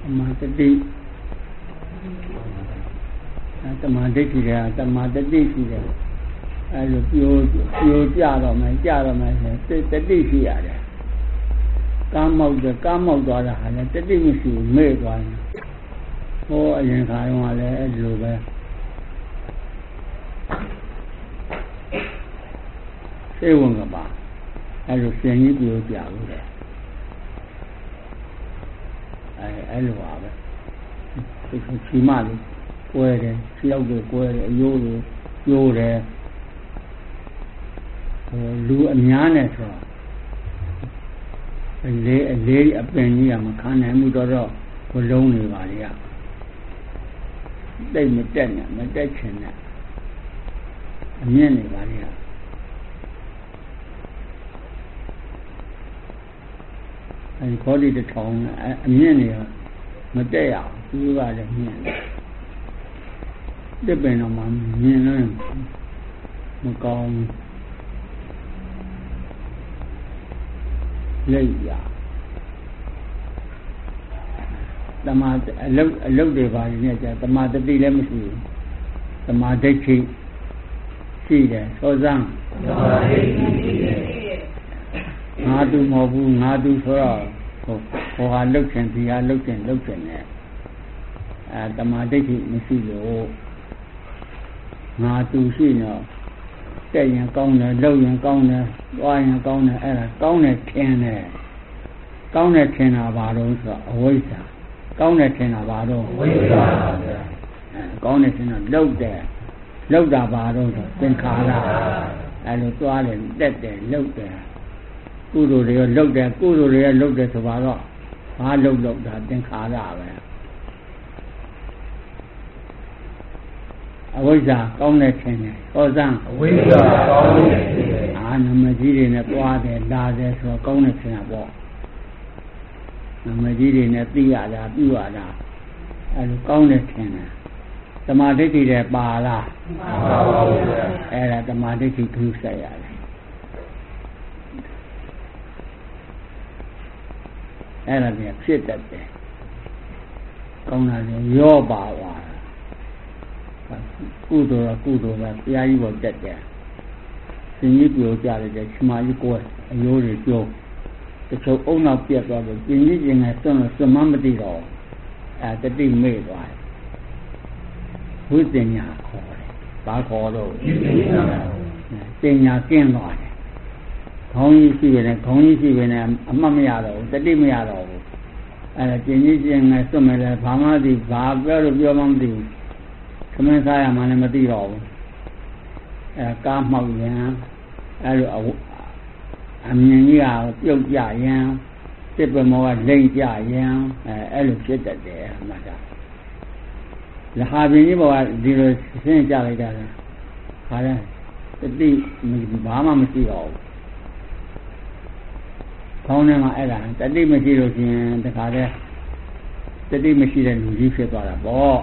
Tamatati Tamatati Tamatati as you jar my Tati come out the Tati machine made one. Oh, I didn't want to do say one about as you send you to your I love it. She might where she out where you there. Lu and Yanet. A lady up in Yamakan and Mudoro were lonely Valia. They met then, met that chin. A many Valia. I call it a tongue, a mania, Medea, you are the man. Depend on my men, Macomb, Leia. The mother, I love the body, the mother be lemon, the mother cheek, see there, so down. Nadu Mobu, Nadu for all. For I looked and see, I looked and at the Madeki Missile. Nadu Sino, saying a corner, low and corner, wine a corner, and a corner 10. Corner 10 of our own, a waiter. Corner 10 of our own, corner 10 of load there. Load of our own, then Kala, and the toilet, that there, load there. Guru looked at Guru looked at the Varo. I looked at the Kara. I was a connection. Ozan, I'm a Majid in a water, Dades or connection of war. A Majid in a Piada, Piada, and connection. The Madeti de Bala, and at the Madeti Crusade. And I sit that there. Come on, your bar. Kudo, yeah, you were dead there. Sing it, you got it, smile, you go, and you go. The so own up here, brother, in using a son of some mammy all at the big maid, right? Who's in your call? Back all over. Sing your skin line. Only see when a mammiado, the dimiado, and a Tunisian similar Pamadi, Barber of your mammy. Come inside a manamati, a calm of yam, a mania, yoke yam, tip more late yam, eloquent there, madam. The Harvey about the Saint Jalagada. The deep Bama Missio. Ponema Ella, the deep materials in the Kade, the deep machine and you fit on a ball.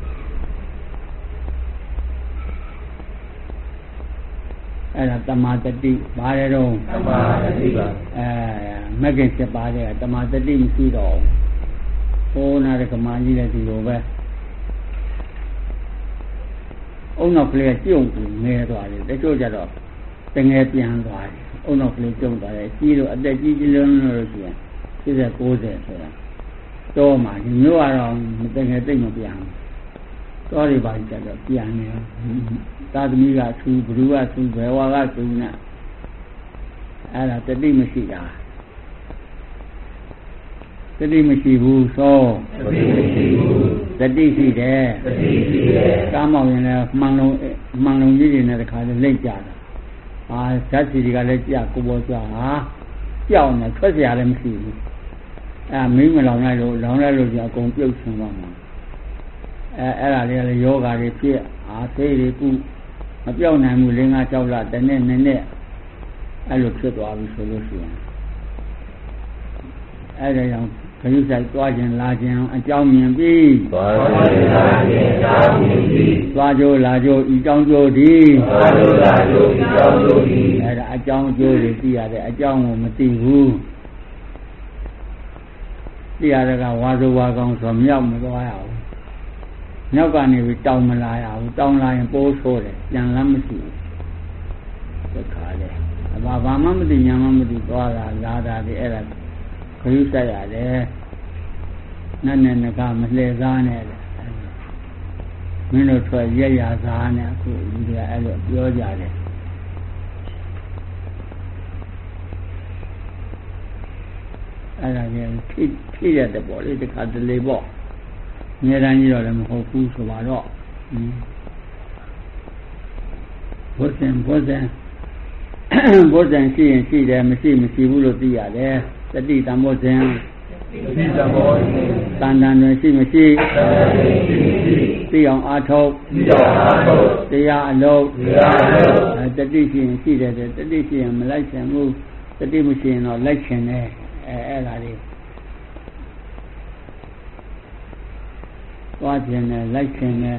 And the mother deep, Barero, Megan Separe, the mother deep Sido. Oh, not a command you to go back. Oh, no, play a tune, near to it, the soldier. Thing at behind the oh, no, play tune, but I see you at the learner again. Is a go there, sir. So much, you are on the thing at behind. Sorry about that, piano. That me got two blue at two, where I got two now. And at the Dimashida. The Dimashibu, so the DC there. Come on in a Mano Million at the kind of lake yard. I said, you got a Jacobosa. Young, a 20 LMC. And me, long I go computation one. Ella yoga repair, I say they put a young man willing at all that and then I look at our solution. As a young, can you say, Guardian Lajan and Jamian B? Lajo, Ijanjo D. And I don't do the John Matihu. တရားကဝါဆိုဝါကောင်းဆိုမြောက်မသွားရဘူးမြောက်ကနေပြီးတောင်းမလာရဘူးတောင်းလာရင်ပိုးဆိုးတယ်ပြန်လမ်းမရှိဘူးခါတယ်ဘာမှမသိညာမှမသိသွားတာလာတာဒီအဲ့ဒါခရုဆက်ရတယ်နဲ့ကမလှည့်စားနဲ့မင်းတို့ထွက်ရရစားနဲ့အခုဒီကအဲ့လိုပြောကြတယ်အဲ့ဒါကြီးဖြစ်ရတယ်ပေါ့လေတခါတလေပေါ့အများတန်းကြီးတော့လည်းမဟုတ်ဘူးဆိုပါတော့ဘုဇင်ရှိရင်ရှိတယ်မရှိဘူးလို့သိရတယ်တတိတံဘောဇင်တန်တန်တွင်ရှိမရှိသိအောင်အားထုတ်တရားအလုပ်တတိရှိရင်ရှိတယ်တတိရှိရင်မလိုက်ချင်ဘူးတတိမရှိရင်တော့လိုက်ချင်တယ်အဲ့ဒါလေးသွားချင်တယ်လိုက်ချင်တယ်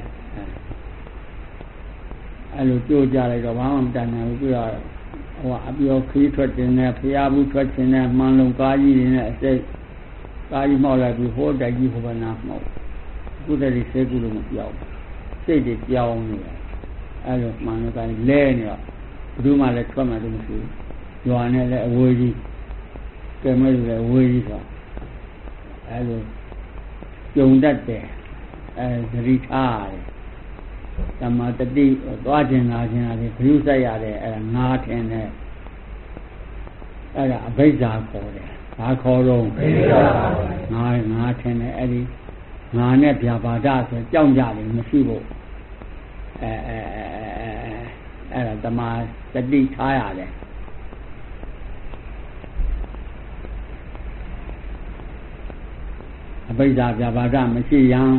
အဲ့လိုကြိုးကြလိုက်တော့ဘာမှမတန်နိုင်ဘူးပြီးတော့ဟိုအပြောခီးထွက်တင်တယ်ဖျားဘူးထွက်တင်တယ်မှန်လုံးကားကြီးတွေနဲ့အစိတ်ကားကြီးမှောက်လိုက်ပြီးဟိုတိုက်ကြီးဟိုဘနာမှောက်ကုသတိစေကုလို့မပြောင်းစိတ်တွေပြောင်းနေတယ်အဲ့လိုမှန်လုံးကားလဲနေတော့ဘယ်သူမှလည်းထွက်မှလို့မရှိဘူးရွာနဲ့လည်းအဝေးကြီးကဲမဲ့လည်းအဝေးကြီးဆိုအဲ့လိုကြုံတတ်တယ်သတိထားတယ်သမာတတိသွားခြင်းလာခြင်းအပြင်ဘုရုဆက်ရတယ်အဲ့ဒါငါထင်တယ်အဲ့ဒါအဘိဓါခေါ်တယ်ဘာခေါ်တော့ငါထင်တယ်အဲ့ဒီငါနဲ့ဗျာပါဒဆိုကြောက်ကြတယ်မရှိဘူးအဲ့ဒါသမာတတိထားရတယ်အဘိဓါဗျာပါဒမရှိရန်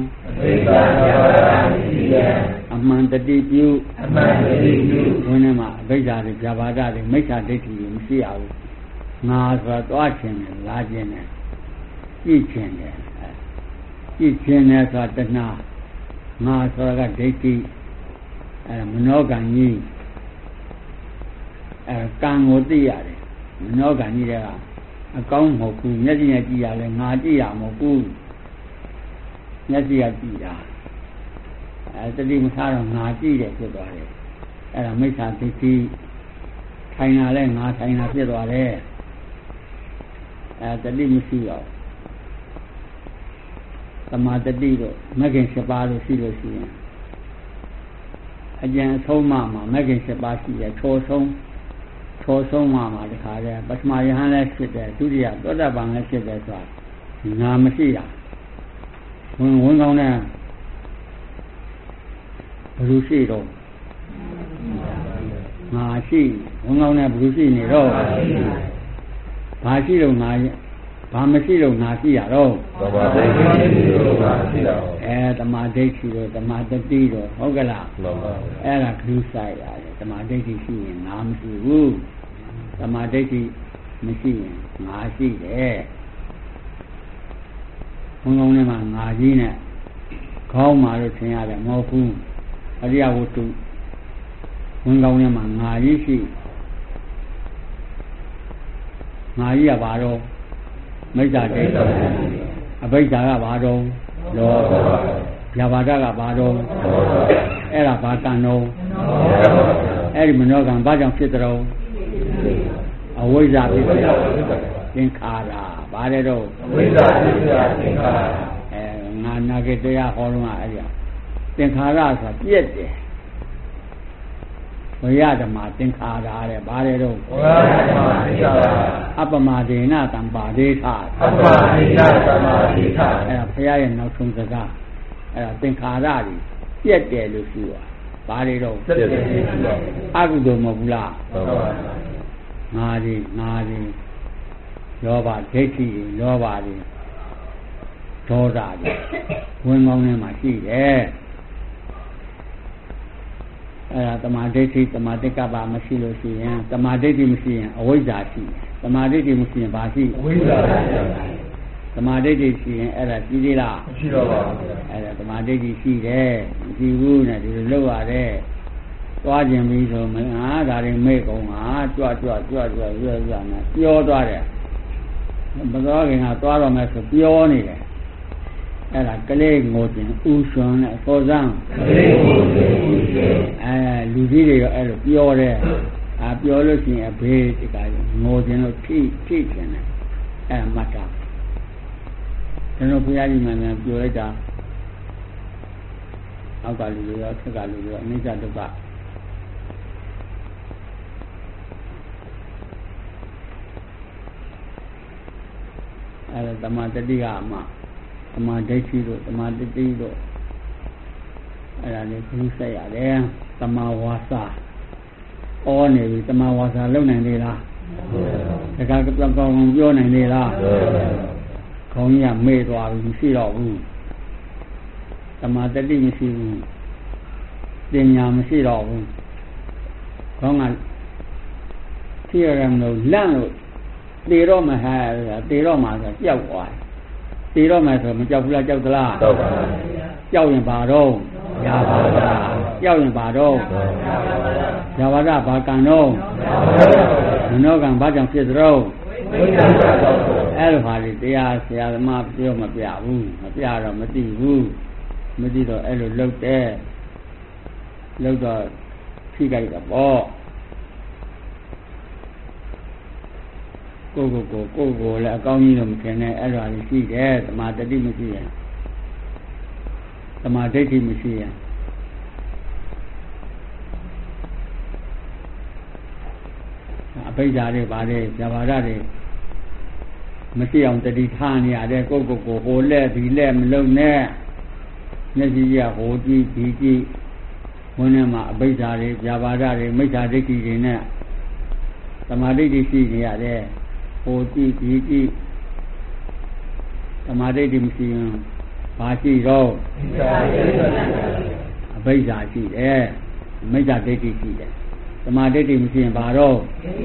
အမှန်တတိပြုဘုန်းနဲ့မှာအဘိဓါတွေဗျာပါဒတွေမိစ္ဆာဒိဋ္ဌိတွေမရှိရဘူးငါဆိုတာသွားခြင်းနဲ့လာခြင်းနဲ့ကြည့်ခြင်းနဲ့ဆိုတာတဏှာငါဆိုတာကဒိဋ္ဌိမနောကံကြီးကံကိုသိရတယ်မနောကံကြီးတဲ့အကောင်းမဟုတ်ဘူးမျက်စိနဲ့ကြည့်ရလဲငါကြည့်ရမဟုတ်ဘူးမျက်စိကကြည့်တာတတိမထားတော့ငါကြည့်တယ်ဖြစ်သွားတယ်အဲ့ဒါမိစ္ဆာဒိဋ္ဌိထိုင်လာလဲငါထိုင်လာဖြစ်သွားတယ်တတိမရှိတော့သမာတတိတော့မဂ္ဂင်7ပါးလို့ရှိလို့ရှိရင်အကျဉ်းအဆုံးမှမဂ္ဂင်7ပါးရှိတယ်ထောဆုံးမှတခါတည်းပထမယဟန်လည်းဖြစ်တယ်ဒုတိယသောတာပန်လည်းဖြစ်တယ်ဆိုတာငါမရှိတာဝင်ကောင်းတဲ့ဘယ်လိုရှိတော့ငါရှိဝင်ကောင်းတဲ့ဘယ်လိုရှိနေတော့ဘာရှိလို့ငါဘာမရှိလို့ငါရှိရတော့သမာဓိရှိလို့ငါရှိရသမာဓိရှိလို့သမာတတိတော့ဟုတ်ကလားအဲ့ဒါခရုဆိုင်ရတယ်သမာဓိရှိရင်ငါမရှိဘူးသမာဓိမရှိရင်ငါရှိတယ်ဘုံကောင်းထဲမှာငါကြီးနဲ့ခေါင်းမာလို့ထင်ရတယ်မဟုတ်ဘူးအရိယဝတ္ထုဘုံကောင်းထဲမှာငါကြီးရှိငါကြီးကဘာတော့မိစ္ဆာဒိဋ္ဌိအဘိဓါကဘာတော့လောဘဗျာပါဒကဘာတော့အဲ့ဒါဘာကံတော့အဲ့ဒီမနောကံဘာကြောင့်ဖြစ်တဲ့အဝိဇ္ဇာဖြစ်တယ်သင်္ခါရဘာလဲတော့အဝိဇ္ဇာဖြစ်တယ်သင်္ခါရငါနာကေတရားဟောလုံးကအဲ့ဒီသင်္ခါရဆိုတာပြည့်တယ်ဝိရဓမ္မသင်္ခါရတဲ့ဘာလဲတော့ဝိရဓမ္မသင်္ခါရအပမဒေနတံပါဒေသအပမဒေနတံပါဒေသအဲ့ဒါဘုရားရဲ့နောက်ဆုံးစကားအဲ့ဒါသင်္ခါရကြီးပြည့်တယ်လို့ရှိတာဘာလဲတော့ပြည့်တယ်အကုသိုလ်မဟုတ်ဘူးလားဟုတ်ပါဘူးငါကြီးလောဘဒိဋ္ဌိလောဘတွေဒေါသတွေဝင်ကောင်းထဲမှာရှိတယ်အဲ့ဒါတမာဒိဋ္ဌိတမာတိကပ္ပမရှိလို့ရှိရင်တမာဒိဋ္ဌိမရှိရင်အဝိဇ္ဇာရှိတမာဒိဋ္ဌိမရှိရင်ဘာရှိအဝိဇ္ဇာရှိတမာဒိဋ္ဌိရှိရင်အဲ့ဒါရှိသေးလားမရှိတော့ပါဘူးအဲ့ဒါတမာဒိဋ္ဌိရှိတယ်မရှိဘူးနဲ့ဒီလိုလုပ်ရတယ်သွားခြင်းပြီးဆိုမဒါတွေမိတ်ကုန်ဟာကြွနဲ့ပြောသွားတယ်မသွားခင်ကသွားတော့မယ်ဆိုပြောနေတယ်အဲ့ဒါကလေးငိုတင်ဥရွှန်နဲ့စောစမ်းကလေးငိုတင်ဥရွှန်လူကြီးတွေရောအဲ့လိုပြောတယ်ပြောလို့ရှိရင်ဘေးဒီကငိုတင်လို့ထိချင်တယ်အဲ့မှတ်တာကျွန်တော်ဘုရားကြီးမှန်မှန်ပြောလိုက်တာအောက်ကလူတွေရောဆက်ကလူတွေရောအနိစ္စဒုက္ခအဲ့ဒါတမန်တတိကအမှတမန်ဒိဋ္ဌိတို့တမန်တတိတို့အဲ့ဒါလေးကူးဆက်ရတယ်တမန်ဝါစာဩနေပြီတမန်ဝါစာလုံနိုင်လေလားတခါကောင်းပြောနိုင်လေလားခေါင်းကြီးကမေ့သွားပြီမရှိတော့ဘူးတမန်တတိမရှိဘူးပညာမရှိတော့ဘူးခေါင်းကဖြည့်ရမလို့လန့်လို့တေတော့မဟာတေတော့မှဆိုကြောက်သွားတေတော့မှဆိုမကြောက်ဘူးလားကြောက်သလားကြောက်ပါဘူးကြောက်ရင်ဘာတော့ရပါပါကြောက်ရင်ဘာတော့ရပါပါဘာကံတော့မနောကံဘာကြောင့်ဖြစ်သလဲအဲ့လိုဟာလေးတရားဆရာသမားပြောမပြဘူးမပြတော့မသိဘူးမသိတော့အဲ့လိုလှုပ်တယ်လှုပ်တော့ထိကြိုက်တော့ပေါ့ကိုလည်းအကောင်းကြီးတော့မခင်နဲ့အဲ့ဒါလေးရှိတယ်သမာဓိမရှိရင်သမာဓိမရှိရင်အဘိဓါတွေဗါတွေဇဘာရတွေမရှိအောင်တတိထားနေရတယ်ကိုဟိုလက်ဒီလက်မလုံးနဲ့မျက်စိရဟိုကြည့်ဒီကြည့်ဘုန်းထဲမှာအဘိဓါတွေဇဘာရတွေမိစ္ဆာဒိဋ္ဌိတွေနဲ့သမာဓိရှိနေရတယ်ဟိုကြည့်ဒီကြည့်သမာဓိမရှိရင်ဘာရှိတော့အဘိဓါရှိတယ်မိစ္ဆာဒိဋ္ဌိရှိတယ်သမာဓိမရှိရင်ဘာတော့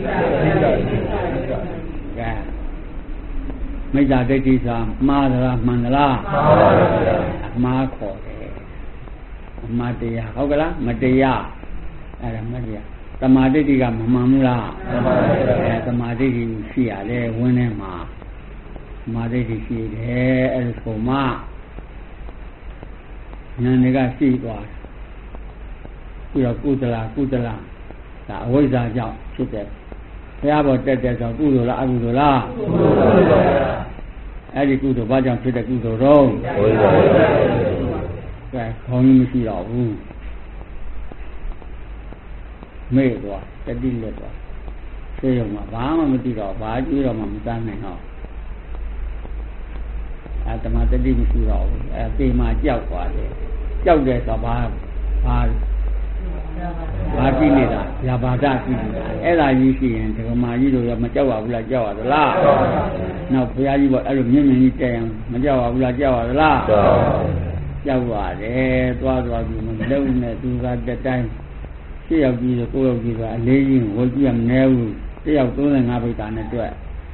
ကဲမိစ္ဆာဒိဋ္ဌိဆိုတာမှားသလားမှန်သလားမှားခေါ်တယ်အမှားတရားဟုတ်ကလားမတရားအဲ့ဒါမတရားသမာဓိကမမှန်ဘူးလားသမာဓိရှိရတယ်ဝင်းထဲမှာသမာဓိရှိတယ်အဲ့ဒါဆိုမှဉာဏ်တွေကရှိသွားပြီးတော့ကုသလဒါအဝိဇ္ဇာကြောင့်ဖြစ်တယ်ဘုရားဘောတက်တဲ့ဆိုကုသိုလ်လားအကုသိုလ်လားကုသိုလ်ပါဗျာအဲ့ဒီကုသိုလ်ဘာကြောင့်ဖြစ်တဲ့ကုသိုလ်တော့ဝိဇ္ဇာကဲခေါင်းကြီးမရှိတော့ဘူးမေ့သွားတတိလက်သွားဆေးရုံမှာဘာမှမသိတော့ဘာကြည့်တော့မှမစားနိုင်တော့အဲတမတတိမရှိတော့ဘူးအဲပေမှာကြောက်သွားတယ်ကြောက်တယ်ဆိုဘာကြည့်နေတာဇာဘာဒကြည့်နေတာအဲ့ဒါကြီးရှိရင်ဒကမာကြီးတို့ရမကြောက်ပါဘူးလားကြောက်ရသလားနောက်ဘုရားကြီးကအဲ့လိုမြင့်မြင့်ကြီးတက်ရင်မကြောက်ပါဘူးလားကြောက်ရသလားကြောက်ရတယ်သွားပြီးမလုံးနဲ့သူကတက်တိုင်း6ယောက်ကြီးဆို9ယောက်ကြီးဆိုအလေးကြီးဝေကြည့်ရမနေဘူး1ယောက်35ပိဋကနဲ့တွေ့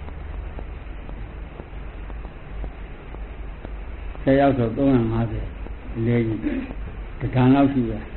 10ယောက်ဆို350အလေးကြီးတခါလောက်ရှိတယ်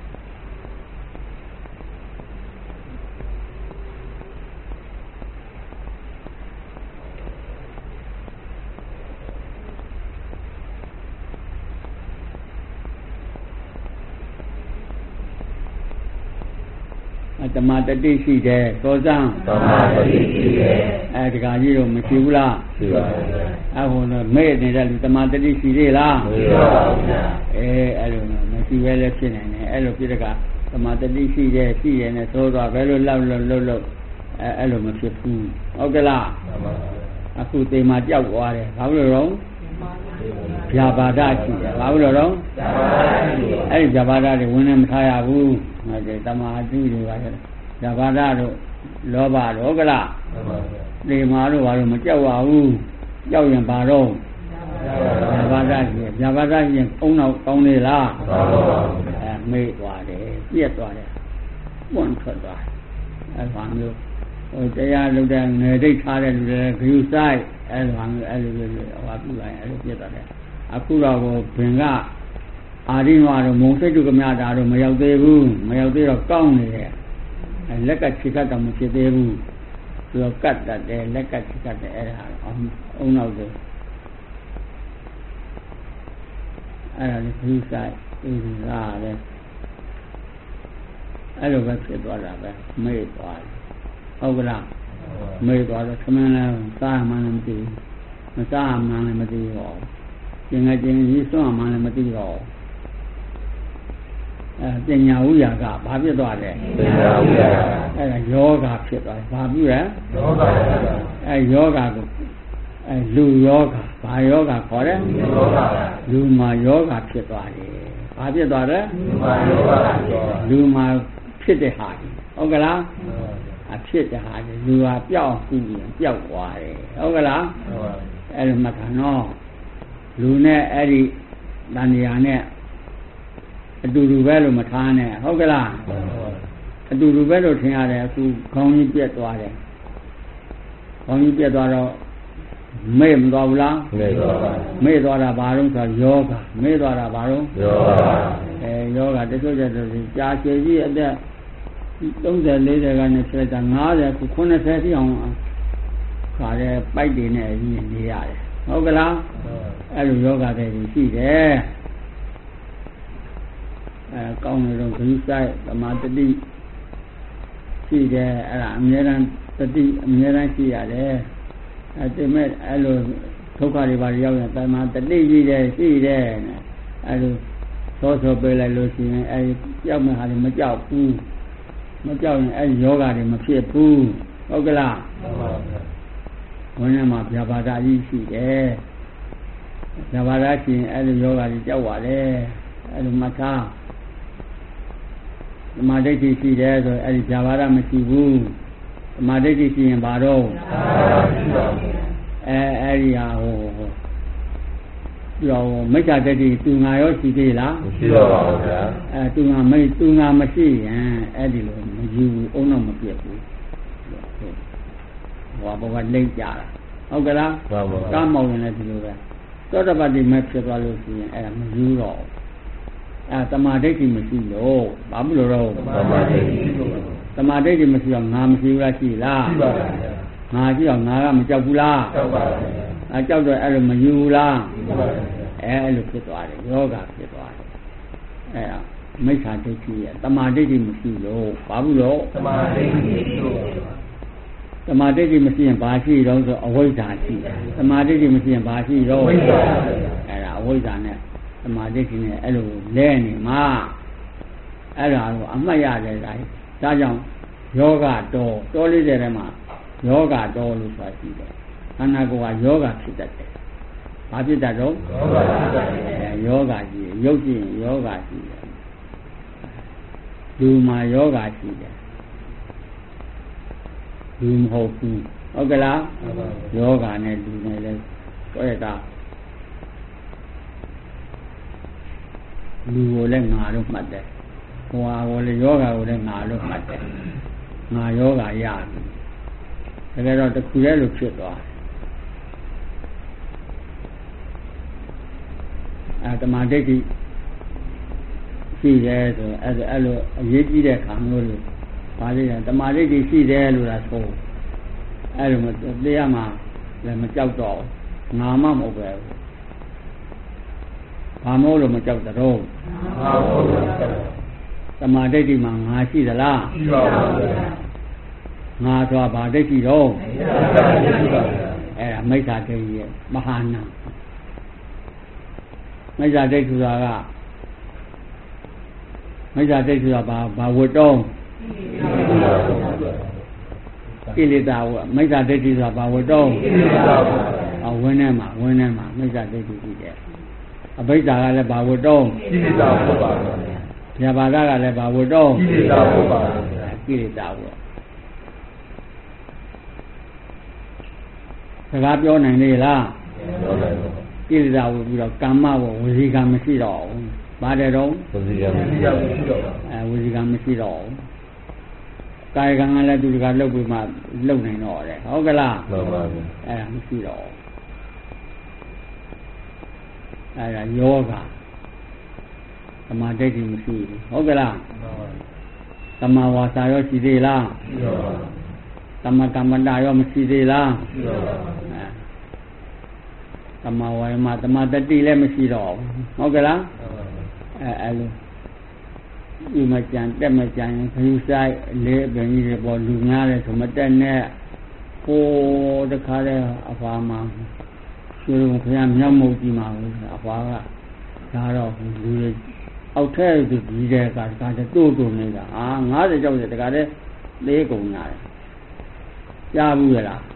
သမာဓိရှိတယ်သောစံသမာဓိရှိတယ်အဲဒီကကြီးတော့မရှိဘူးလားရှိပါဘူးအခုတော့မဲ့နေတဲ့လူသမာဓိရှိသေးလားမရှိပါဘူးအဲ့လိုမရှိပဲလည်းဖြစ်နိုင်တယ်အဲ့လိုဖြစ်တဲ့ကသမာဓိရှိတယ်ရှိရနဲ့သိုးတော့ဘယ်လိုလောက်အဲ့လိုမဖြစ်ဘူးဟုတ်ကဲ့လားအခုတေမာကြောက်သွားတယ်ဘာလို့လဲဗျာပါဒရှိတယ်ဘာလို့လဲအဲ့ဒီဗျာပါဒတွေဝင်နေမထားရဘူးဟုတ်တယ်တမာဓိတွေပါလေဇာဘာဒတို့လောဘတို့ဟုတ်ကလားနေမာတို့ဘာလို့မကြောက်ပါဘူးကြောက်ရင်ဘာတော့ဇာဘာဒရှင်အုံနောက်ကောင်းနေလားမေ့သွားတယ်ပြက်သွားတယ်ပွန့်ထွက်သွားအဲ့ဘာမျိုးဟိုတရားလုပ်တဲ့ငယ်ဒိတ်ထားတဲ့လူတွေဂယုဆိုင်အဲ့လိုဟိုပြုလိုက်အဲ့လိုပြက်သွားတယ်အခုတော့ဘင်ကအာရိနွားတို့မုံစိတ်တုကမြတာတို့မရောက်သေးဘူးမရောက်သေးတော့ကောင်းနေတယ်လက်ကခြေကတောင်မဖြစ်သေးဘူးပြောကတ်တတ်တယ်လက်ကတ်ကတ်တယ်အဲ့ဒါအုံနောက်တယ်အဲ့ဒါလည်းဒီဆိုင်ဒီကားလည်းအဲ့လိုပဲဖြစ်သွားတာပဲမေ့သွားတယ်ဟုတ်ကလားမေ့သွားတော့သမဏလည်းစားမှလည်းမသိဘူးမစားမှလည်းမသိတော့ကျင်ငယ်ချင်းကြီးစွန့်မှလည်းမသိတော့ပညာဥယာကဘာဖြစ်သွားလဲပညာဥယာအဲ့ဒါယောဂဖြစ်သွားတယ်ဘာပြုလဲယောဂအဲ့ယောဂကိုလူယောဂဘာယောဂခေါ်တယ်လူမှာယောဂဖြစ်သွားတယ်ဘာဖြစ်သွားလဲလူမှာဖြစ်တဲ့ဟာဟုတ်ကလားအဖြစ်တဲ့ဟာလူဟာပျောက်ပြီးပျောက်သွားတယ်ဟုတ်ကလားအဲ့လိုမှတ်တာနော်လူနဲ့အဲ့ဒီတဏှာနဲ့အတူတူပဲလို့မထားနဲ့ဟုတ်ကလားအတူတူပဲလို့ထင်ရတယ်အခုခေါင်းကြီးပြက်သွားတယ်ခေါင်းကြီးပြက်သွားတော့မေ့မသွားဘူးလားမေ့သွားတာဘာလို့ဆိုယောဂမေ့သွားတာဘာလို့ယောဂတချို့ကျတော့ကြာရှည်ကြီးအသက်30 40ကနေဆက်တာ50ခု90တိအောင်ခါတဲ့ပိုက်တွေနဲ့နေရတယ်ဟုတ်ကလားအဲ့လိုယောဂတွေရှိတယ်ကောင်းနေတော့ခရီးဆိုင်သမာတတိရှိတယ်အဲ့ဒါအများရန်တတိအများရန်ရှိရတယ်ဒီမဲ့အဲ့လိုဒုက္ခတွေပါရောက်ရင်သမာတတိရှိတယ်ရှိတယ်အဲ့လိုသောပေးလိုက်လို့ရှိရင်အဲ့ကြောက်မဲ့ဟာတွေမကြောက်ဘူးမကြောက်ရင်အဲ့ယောဂတွေမဖြစ်ဘူးဟုတ်ကလားဘုန်းကြီးမှာဗျာပါဒကြီးရှိတယ်ဗျာပါဒရှိရင်အဲ့လိုယောဂတွေကြောက်ပါတယ်အဲ့လိုမှတ်ထားသမာဓိရှိတယ်ဆိုအဲ့ဒီဗျာပါဒမရှိဘူးသမာဓိရှိရင်ဘာတော့အဲ့ဒီဟာဟိုပြောမိစ္ဆာဒိဋ္ဌိသူငါရောရှိသေးလားမရှိတော့ပါဘူးဗျာသူငါမရှိရင်အဲ့ဒီလိုမယူဘူးအုံတော့မပြတ်ဘူးဟောဘောကလိမ့်ကြတာဟုတ်ကလားကားမောင်ရင်လည်းဒီလိုပဲသောတပတ္တိမဲ့ဖြစ်သွားလို့ရှိရင်အဲ့ဒါမယူတော့သမာဓိမရှိလို့ဘာဖြစ်လို့တော့သမာဓိမရှိတော့ငါမရှိဘူးလားရှိလားရှိပါပါငါရှိတော့ငါကမကြောက်ဘူးလားကြောက်ပါဘူးကြောက်တော့အဲ့လိုမယူဘူးလားယူပါဘူးအဲ့လိုဖြစ်သွားတယ်ယောဂဖြစ်သွားတယ်အဲ့ဒါမိစ္ဆာဒိဋ္ဌိရဲ့သမာဓိမရှိလို့ဘာဖြစ်လို့သမာဓိမရှိလို့သမာဓိမရှိရင်ဘာရှိတော့ဆိုအဝိဇ္ဇာရှိတယ်သမာဓိမရှိရင်ဘာရှိတော့ဝိဇ္ဇာအဲ့ဒါအဝိဇ္ဇာနဲ့သမာဓိနဲ့အဲ့လိုလဲနေမှာအဲ့ဒါကိုအမှတ်ရတယ်ဒါကြောင့်ယောဂတော်လေးတဲ့ထဲမှာယောဂတော်လို့ဆိုတာရှိတယ်ခန္ဓာကိုယ်ကယောဂဖြစ်တတ်တယ်ဘာဖြစ်တတ်တော့ယောဂရှိတယ်ရုပ်ရှိရင်ယောဂရှိတယ်လူမှာယောဂရှိတယ်လူမဟုတ်ဘူးဟုတ်ကလားယောဂနဲ့လူနဲ့လည်းတွေ့တာလူကိုလည်းငါလို့မှတ်တယ်ဟိုဟာကိုလည်းယောဂကိုလည်းငါလို့မှတ်တယ်ငါယောဂရပြီတကယ်တော့တစ်ခုတည်းလို့ဖြစ်သွားတယ်သမာဓိရှိတယ်ဆိုအဲ့လိုအရေးကြီးတဲ့ခါမျိုးလို့ပါလိမ့်တယ်သမာဓိရှိတယ်လို့လားဆိုအဲ့လိုတရားမှာလည်းမကြောက်တော့ငါမှမဟုတ်ပဲဘာမို့လို့မကြောက်တော့သမာဓိမှာငါရှိသလားရှိပါဘူးငါဆိုတာဘာဒိဋ္ဌိတော့အဲ့ဒါမိစ္ဆာဒိဋ္ဌိရဲ့မဟာနာမိစ္ဆာဒိဋ္ဌိဆိုတာကမိစ္ဆာဒိဋ္ဌိဆိုတာဘာဝတ္တုံးကိလေသာဝမိစ္ဆာဒိဋ္ဌိဆိုတာဘာဝတ္တုံးဝင်းထဲမှာမိစ္ဆာဒိဋ္ဌိရှိတယ်အဘိဓါကလည်းဘာဝတ္တုံးကိလေသာဟုတ်ပါဘူးဗျာပါဒကလည်းဘာဝတ္တုံးကိလေသာဟုတ်ပါဘူးကိလေသာဝစကားပြောနိုင်လေလားပြောနိုင်ပါဘူးကိလေသာဝပြီးတော့ကာမဝဝစီကံမရှိတော့ဘူးဘာတဲ့တော့ဝစီကံမရှိတော့ဝစီကံမရှိတော့ကာယကံကလည်းသူတကလှုပ်ပြီးမှလှုပ်နိုင်တော့တယ်ဟုတ်ကလားမှန်ပါဘူးအဲ့ဒါမရှိတော့အဲ့ဒါယောဂသမာဓိမရှိဘူးဟုတ်ကလားသမာဝါစာရောရှိသေးလားရှိပါဘူးသမကမ္မတာရောမရှိသေးလားရှိပါပါသမဝါယမသမတတိလည်းမရှိတော့ဟုတ်ကဲ့လားအဲ့လိုဒီမှာကြံတက်မကြံခရူဆိုင်လေးအပင်ကြီးတွေပေါ်လူများတယ်ဆိုမတက်နဲ့ဟိုတခါတဲ့အဖာမှာရွှေဘုံခရမြောက်မုတ်ကြီးမှာအဖာကဒါတော့လူတွေအောက်ထဲသူဒီတဲ့ကတခါတိုးနေတာ90ကျောက်တခါတည်းလေးကုန်ရတယ်ကြားဘူးရလား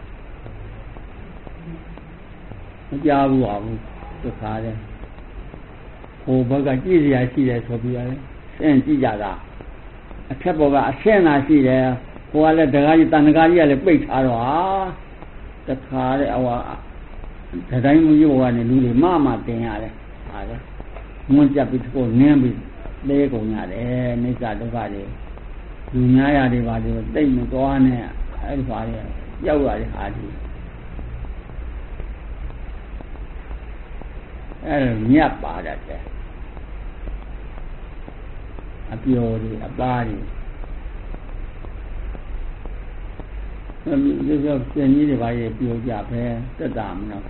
မကြားဘူးပါဘူးတခါတည်းဟိုဘက်ကကြည့်စရာရှိတယ်ဆိုပြီးရတယ်ဆင်းကြည့်ကြတာအထက်ဘောကအဆင်းလာရှိတယ်ဟိုကလည်းတကားကြီးတန်တကားကြီးကလည်းပိတ်ထားတော့တခါတည်းအဝါတတိုင်းမကြီးဘောကနေလူတွေမတင်ရတယ်ဟာလေငွန်းကြပ်ပြီးတော့နင်းပြီးလေးကုန်ရတယ်မိစ္ဆာဒုက္ခတွေလူများရတယ်ပါလေတိတ်မသွားနဲ့အဲ့ဒီပါလေရောက်ရတဲ့ဟာဒီအဲ့ညပ်ပါတတ်တယ်အပျော်တွေအပါးတွေဒီလိုပြင်ကြီးတွေပါရဲ့ပြောကြပဲတက်တာမနော်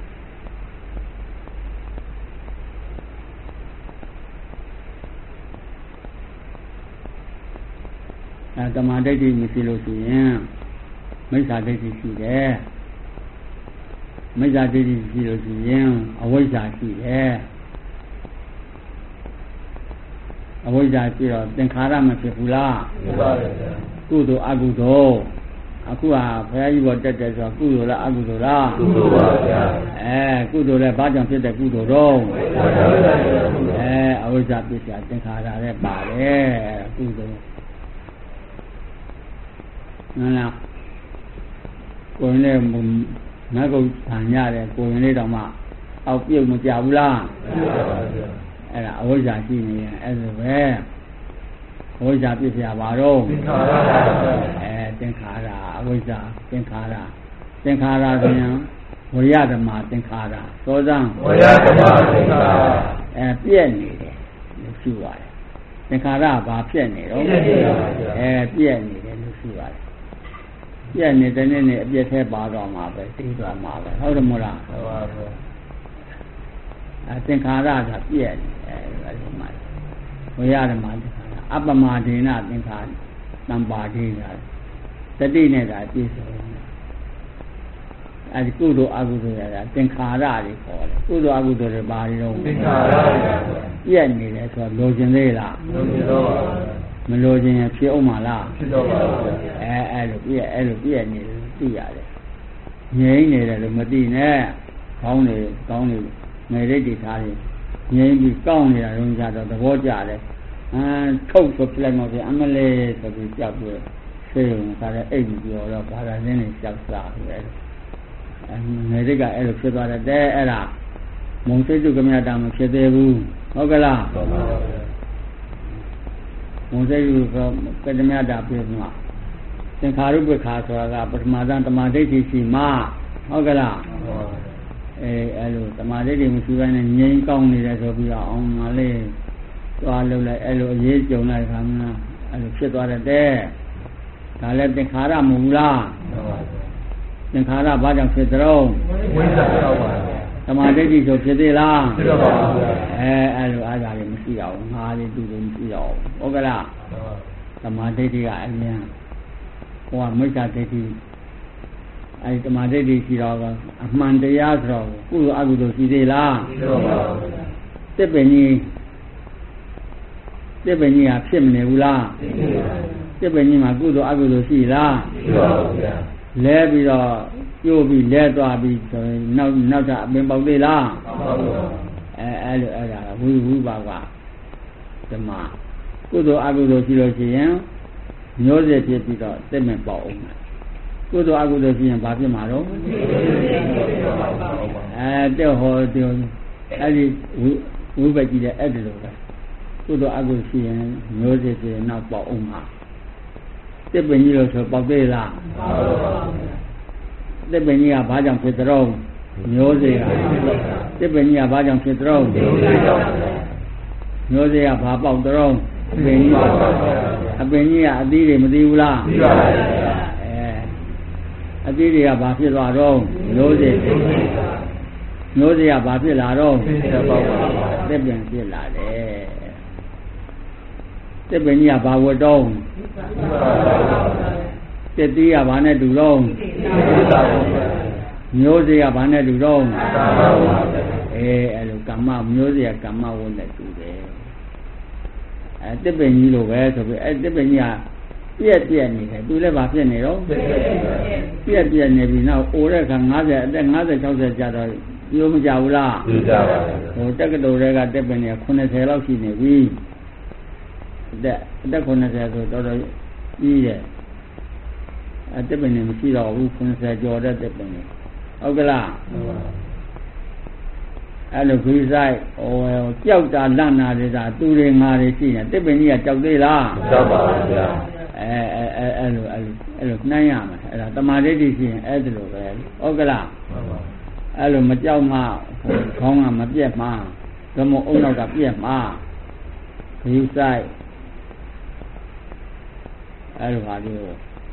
ဓမ္မဒိဋ္ဌိမရှိလို့ရှိရင်မိစ္ဆာဒိဋ္ဌိရှိတယ်မိစ္ဆာဒိဋ္ဌိရှိလို့ရှိရင်အဝိဇ္ဇာရှိတယ်အဝိဇ္ဇာရှိတော့သင်္ခါရမဖြစ်ဘူးလားဖြစ်ပါရဲ့ဗျာကုသိုလ်အကုသိုလ်အခုဟာဘုရားကြီးပေါ်တက်တယ်ဆိုတော့ကုသိုလ်လားအကုသိုလ်လားကုသိုလ်ပါဗျာကုသိုလ်လည်းဘာကြောင့်ဖြစ်တဲ့ကုသိုလ်တော့အဝိဇ္ဇာပြစ်တာသင်္ခါရလည်းပါတယ်ကုသိုလ်နော်ကိုယ်နဲ့နတ်ကုတ်ဆံရတယ်ကိုယ်လေးတောင်မှအောက်ပြုတ်မကြဘူးလားမှန်ပါဗျာအဲ့ဒါအဝိဇ္ဇာရှိနေရင်အဲ့ဒါပဲအဝိဇ္ဇာပြစ်ပြပါတော့သင်္ခါရသင်္ခါရအဝိဇ္ဇာသင်္ခါရဆိုရင်ဝိရဓမ္မသင်္ခါရသောဇံဝိရဓမ္မသင်္ခါရပြည့်နေတယ်လို့ရှိပါတယ်သင်္ခါရဘာဖြစ်နေတော့ပြည့်နေတယ်လို့ရှိပါတယ်ပြည့်နေတဲ့နေ့အပြည့်ထဲပါတော့မှာပဲသိသွားမှာပဲဟုတ်တယ်မို့လားဟုတ်ပါဘူးသင်္ခါရကပြည့်နေအဲ့ဒီမှာဝိရဓမ္မသင်္ခါရအပမဒေနသင်္ခါရတံပါတိကတတိနဲ့ကပြည့်စုံတယ်အဲဒီကုသိုလ်အကုသိုလ်ရတာသင်္ခါရတွေခေါ်တယ်ကုသိုလ်အကုသိုလ်တွေဘာတွေတော့သင်္ခါရပြည့်နေတယ်ဆိုတော့လိုချင်သေးလားလိုချင်တော့ပါမလိုချင်ရင်ဖြစ်အောင်မလားဖြစ်တော့ပါဘူးအဲ့လိုပြည့်နေတယ်သိရတယ်ငြိမ့်နေတယ်လို့မသိနဲ့ကောင်းနေငယ်ရိတ်တွေထားတယ်ငြိမ့်ပြီးကောင်းနေတာလုံးကြတော့သဘောကျတယ်ထုတ်ဆိုပြလိုက်မှပြန်အမလေးဆိုပြီးကြောက်ပြီးဆေးရုံကလည်းအိတ်ပြီးပြောတော့ဘာသာရင်းနေကြောက်စားတယ်ငယ်ရိတ်ကအဲ့လိုဖြစ်သွားတယ်အဲ့ဒါမုံစိတ်တုကမြတာမဖြစ်သေးဘူးဟုတ်ကလားဟုတ်ပါဘူးမုံစိတ်တုကမြတာပြည့်မှာသင်္ခါရုပ္ပခါဆိုတာကပထမသံတမာဒိဋ္ဌိရှိမှဟုတ်ကလားဟုတ်ပါဘူးအဲ့လိုတမာဒိဋ္ဌိမရှိဘဲနဲ့ငြိမ်းကောင်းနေတယ်ဆိုပြီးတော့အောင်မလေးသွားလို့လိုက်အဲ့လိုအရေးကြုံလိုက်ခါမှအဲ့လိုဖြစ်သွားတဲ့ဒါလည်းသင်္ခါရမဟုတ်ဘူးလားဟုတ်ပါဘူးသင်္ခါရဘာကြောင့်ဖြစ်ကြတော့ဝိဇ္ဇာတော့ပါတမာဒိဋ္ဌိဆိုဖြစ်သေးလားဖြစ်တော့ပါဘူးအဲ့လိုအားကြလေးမရှိတော့ဘူးငါးလေးတူတယ်မရှိတော့ဘူးဟုတ်ကလားတမာဒိဋ္ဌိကအရင်ဟိုကမိစ္ဆာဒိဋ္ဌိအဲဒီတမာဒိဋ္ဌိရှိတော့အမှန်တရားဆိုတော့ကုသိုလ်အကုသိုလ်ရှိသေးလားရှိတော့ပါဘူးတစ်ပင်ကြီးကဖြစ်မနေဘူးလားတစ်ပင်ကြီးမှာကုသိုလ်အကုသိုလ်ရှိလားရှိပါဘူးဗျာလဲပြီးတော့ကျိုးပြီးလဲသွားပြီးဆိုရင်နောက်တာအပင်ပေါက်သေးလားပေါက်ပါဘူးအဲ့ဒါဝိပါကဓမ္မကုသိုလ်အကုသိုလ်ရှိလို့ရှိရင်မျိုးစေ့ဖြစ်ပြီးတော့သိမဲ့ပေါက်အောင်ကုသိုလ်အကုသိုလ်ရှိရင်ဘာဖြစ်မှာတော့တဲ့ဟောတဲ့အဲ့ဒီဝိပက်ကြီးတဲ့အဲ့ဒီလိုပဲကုသိုလ်အကုသိုလ်ရှိရင်မျိုးစေ့ဖြစ်ရင်နောက်ပေါက်အောင်မှာတစ်ပင်ကြီးလို့ဆိုပေါက်သေးလားတစ်ပင်ကြီးကဘာကြောင့်ဖြစ်တော့မျိုးစေ့ကတစ်ပင်ကြီးကဘာကြောင့်ဖြစ်တော့မျိုးစေ့ကဘာပေါက်တော့အပင်ကြီးကအသီးတွေမသိဘူးလားသိပါပါအတိတွေကဘာဖြစ်သွားတော့မျိုးစေ့မျိုးစေ့ကဘာဖြစ်လာတော့တစ်ပင်ဖြစ်လာတယ်တစ်ပင်ကြီးကဘာဝတ်တော့တစ်တီးကဘာနဲ့တူတော့မျိုးစေ့ကဘာနဲ့တူတော့အဲ့လိုကမ္မမျိုးစေ့ကကမ္မဝတ်နဲ့တူတယ်တစ်ပင်ကြီးလိုပဲဆိုပြီးတစ်ပင်ကြီးကပြက်နေတယ်သူလည်းဘာဖြစ်နေတော့ပြက်နေပြီနောက်အိုတဲ့ခါ50အသက်50 60ကြာတော့ပြောမကြဘူးလားပြောကြပါဘူးဟိုတက္ကသိုလ်တွေကတက်ပင်နေ80လောက်ရှိနေပြီအသက်80ဆိုတော်တော်ကြီးတယ်တက်ပင်နေမရှိတော့ဘူး80ကျော်တဲ့တက်ပင်နေဟုတ်ကလားအဲ့လိုခီးဆိုင်ကြောက်တာလန့်တာတွေဒါသူတွေငါတွေရှိနေတက်ပင်ကြီးကကြောက်သေးလားကြောက်ပါဘူးဗျာအဲ့လိုနှမ်းရမှာအဲ့ဒါတမာဒိဋ္ဌိရှိရင်အဲ့ဒါလိုပဲဟုတ်ကလားအဲ့လိုမကြောက်မှခေါင်းကမပြက်မှဓမ္မအုံနောက်ကပြက်မှခီးဆိုင်အဲ့လိုပါလို့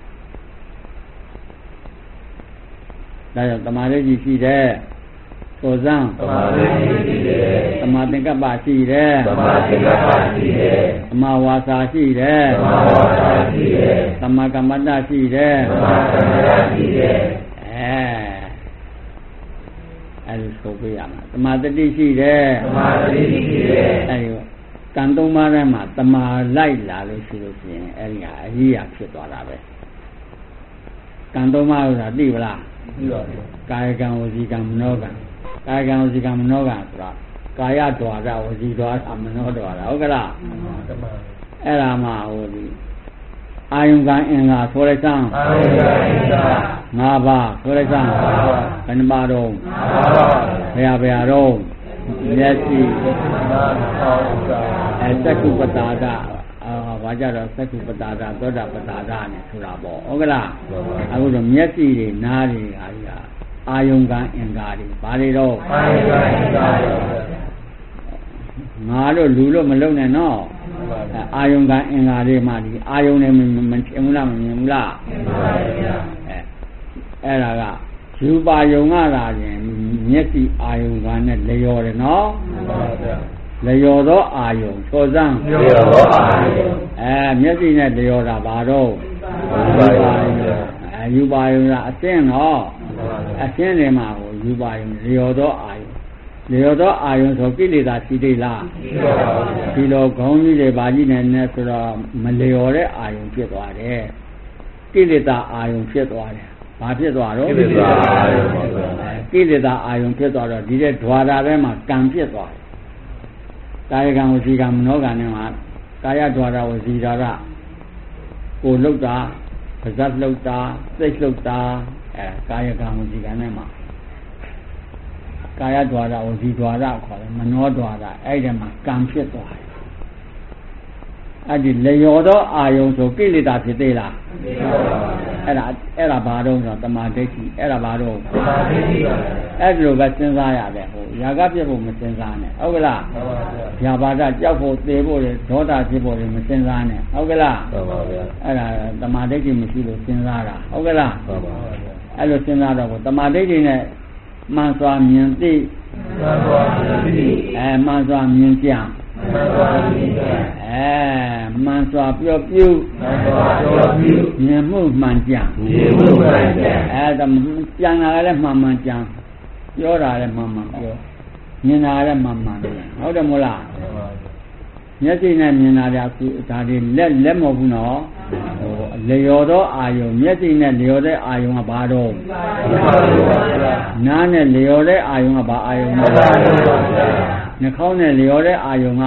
ဒါကြောင့်တမာဒိဋ္ဌိရှိတယ်သောဇံသမာဓိရှိတယ်သမာသင်္ကပ္ပရှိတယ်သမာသင်္ကပ္ပရှိတယ်သမာဝါစာရှိတယ်သမာဝါစာရှိတယ်သမာကမ္မတရှိတယ်သမာကမ္မတရှိတယ်အဲ့လိုဆိုပြရမှာသမာတတိရှိတယ်သမာတတိရှိတယ်အဲ့ဒီကံသုံးပါးထဲမှာသမာလိုက်လာလို့ရှိလို့ရှိရင်အဲ့ဒီဟာအကြီးအဖြစ်သွားတာပဲကံသုံးပါးဆိုတာသိပလားသိပါဘူးကာယကံဝစီကံမနောကံကာယကံဝစီကံမနောကံဆိုတာကာယဒွါရဝစီဒွါရမနောဒွါရဟုတ်ကလားအဲ့ဒါမှဟိုဒီအာယုံကံအင်္ဂါဆိုလိုက်စမ်းအာယုံကံအင်္ဂါ၅ပါးဆိုလိုက်စမ်းဘယ်နှပါတော့၅ပါးဘယ်တော့မျက်စိသက္ကုပတာဒဘာကြတော့သက္ကုပတာဒသောတာပတာဒနဲ့ဆိုတာပေါ့ဟုတ်ကလားအခုတော့မျက်စိတွေနားတွေဟာဒီအာယုံကံအင်္ဂါတွေဘာတွေတော့အာယုံကံအင်္ဂါတွေငါတို့လူလို့မလုံနဲ့နော်အာယုံကံအင်္ဂါတွေမှဒီအာယုံနဲ့မထင်ဘူးလားမမြင်ဘူးလားအဲ့ဒါကယူပါယုံကလာရင်မျက်စိအာယုံကနဲ့လျော်တယ်နော်လျော်သောအာယုံသောစံလျော်သောအာယုံမျက်စိနဲ့လျော်တာဘာတော့ယူပါယုံကအစင်းနော်အစင်းတွေမှာဟိုယူပါယုံလျော်သောအာယုံလျော်သောအာယုံဆိုကိလေသာရှိသေးလားဒီလိုခေါင်းကြီးတွေဘာကြီးနဲ့ဆိုတော့မလျော်တဲ့အာယုံဖြစ်သွားတယ်ကိလေသာအာယုံဖြစ်သွားတယ်ဘာဖြစ်သွားတော့ကိလေသာအာယုံဖြစ်သွားတော့ဒီတဲ့ဓွာရာထဲမှာကံဖြစ်သွားတယ်ကာယကံဝစီကံမနောကံနဲ့မှာကာယဓွာရာဝစီဓာရကိုလှုပ်တာပါးစပ်လှုပ်တာစိတ်လှုပ်တာကာယကံဝစီကံနဲ့မှာကာယဓွာရဝစီဓွာရခေါ်တယ်မနောဓွာရအဲ့ဒီမှာကံဖြစ်သွားတယ်အဲ့ဒီလျော်သောအာယုံဆိုကိလေသာဖြစ်သေးလားအဲ့ဒါဘာတော့ဆိုတမာဒိဋ္ဌိအဲ့ဒါဘာတော့တမာဒိဋ္ဌိပါအဲ့ဒီလိုပဲစဉ်းစားရတယ်ဟိုຢာကဖြစ်ဖို့မစဉ်းစားနဲ့ဟုတ်ကလားຢာပါဒကြောက်ဖို့သေဖို့ဒေါသဖြစ်ဖို့မစဉ်းစားနဲ့ဟုတ်ကလားဟုတ်ပါဗျာအဲ့ဒါတမာဒိဋ္ဌိမရှိလို့စဉ်းစားတာဟုတ်ကလားဟုတ်ပါဗျာအဲ့လိုစဉ်းစားတော့တမာဒိဋ္ဌိနဲ့မှန်စွာမြင်သိမှန်စွာမြင်သိမှန်စွာမြင်ကြမှန်စွာမြင်ကြမှန်စွာပြောပြုမြင်မှုမှန်ကြဒါကြံလာလည်းမှန်မှန်ကြံပြောတာလည်းမှန်မှန်ပြောမြင်တာလည်းမှန်မှန်ဟုတ်တယ်မို့လားမျက်စိနဲ့မြင်တာကအခုဒါတွေလက်မဟုတ်ဘူးနော်ဟိုလျော်သောအာယုံမျက်စိနဲ့လျော်တဲ့အာယုံကဘာတော့နားနဲ့လျော်တဲ့အာယုံကဘာအာယုံလဲနှာခေါင်းနဲ့လျော်တဲ့အာယုံက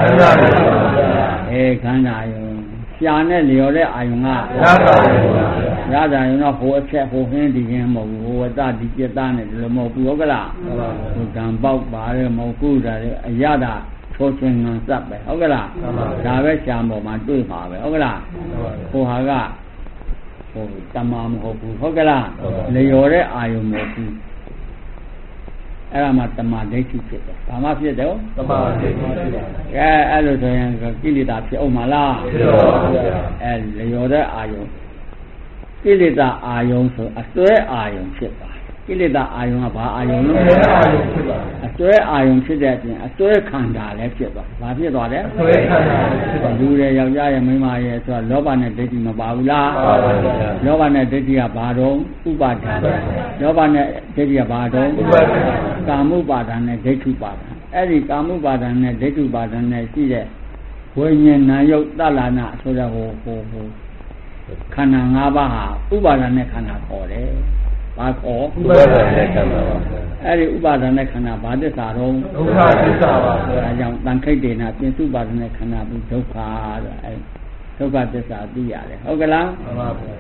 ခန္ဓာယုံရှားနဲ့လျော်တဲ့အာယုံကရတာယုံတော့ဟိုအချက်ဟိုခင်းဒီခင်းမဟုတ်ဘူးဟိုဝတ္တဒီจิตသားနဲ့ဒီလိုမဟုတ်ဘူးဟုတ်ကလားဟိုကံပေါက်ပါတယ်မဟုတ်ဘူးဒါလည်းအရတာထိုးချင်းငံစပ်ပဲဟုတ်ကလားဒါပဲရှားပေါ်မှာတွေ့မှာပဲဟုတ်ကလားဟိုဟာကဟိုတမမဟုတ်ဘူးဟုတ်ကလားလျော်တဲ့အာယုံမဟုတ်ဘူးအဲ့ဒါမှတမာဒိဋ္ဌိဖြစ်တယ်ဘာမှဖြစ်တယ်တမာဒိဋ္ဌိဖြစ်တယ်အဲ့လိုဆိုရင်ကိလေသာဖြစ်အောင်မလားဖြစ်ပါဘူးလျော်တဲ့အာယုံကိလေသာအာယုံဆိုအစွဲအာယုံဖြစ်သွားတယ်ကိလေသာအာယုံကဘာအာယုံလို့အစွဲအာယုံဖြစ်တဲ့အပြင်အစွဲခန္ဓာလည်းဖြစ်သွားဘာဖြစ်သွားလဲအစွဲခန္ဓာဖြစ်သွားလူရဲ့ယောက်ျားရဲ့မိန်းမရဲ့ဆိုတော့လောဘနဲ့ဒိဋ္ဌိမပါဘူးလားပါပါဗျာလောဘနဲ့ဒိဋ္ဌိကဘာတော့ဥပါဒံလောဘနဲ့ဒိဋ္ဌိကဘာတော့ဥပါဒံကာမုပါဒံနဲ့ဒိဋ္ဌုပါဒံအဲ့ဒီကာမုပါဒံနဲ့ဒိဋ္ဌုပါဒံနဲ့ရှိတဲ့ဝိညာဉ်နာယုတ်တလနာဆိုတဲ့ဟိုခန္ဓာ၅ပါးဟာဥပါဒံနဲ့ခန္ဓာခေါ်တယ်ဘာခေါ်ဥပါဒံနဲ့ခန္ဓာပါအဲ့ဒီဥပါဒံနဲ့ခန္ဓာဘာသစ္စာတော့ဒုက္ခသစ္စာပါဘုရားအဲကြောင့်တန်ခိတ်တေနာပြင်စုပါဒံနဲ့ခန္ဓာပြီးဒုက္ခတဲ့အဲဒုက္ခသစ္စာသိရတယ်ဟုတ်ကလားမှန်ပါဗျာ